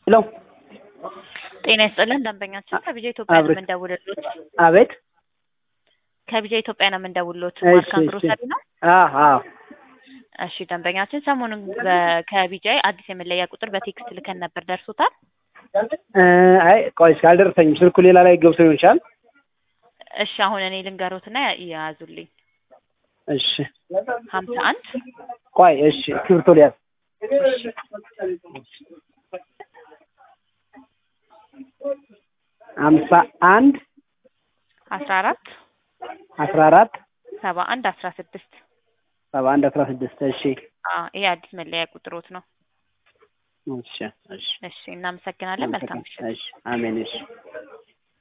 ሄሎ ጤና ይስጥልን ደንበኛችን ከቢጃ ኢትዮጵያ ነው የምንደውልልዎት። አቤት ከቢጃ ኢትዮጵያ ነው የምንደውልልዎት። እሺ፣ ማርካን እሺ። ግሮሰሪ ነው? አዎ እሺ ደንበኛችን ሰሞኑን ከቢጃ አዲስ የመለያ ቁጥር በቴክስት ልከን ነበር፣ ደርሶታል? አይ ቆይ አልደረሰኝም። ስልኩ ሌላ ላይ ገብቶ ሊሆን ይችላል። እሺ አሁን እኔ ልንገሮትና ያዙልኝ። እሺ 51 ቆይ እሺ ክብርቶ ሊያዝ 51 14 14 71 16 71 16 እሺ ይሄ አዲስ መለያ ቁጥሮት ነው። እሺ እሺ እሺ እናመሰግናለን። መልካም ምሽት። እሺ አሜን። እሺ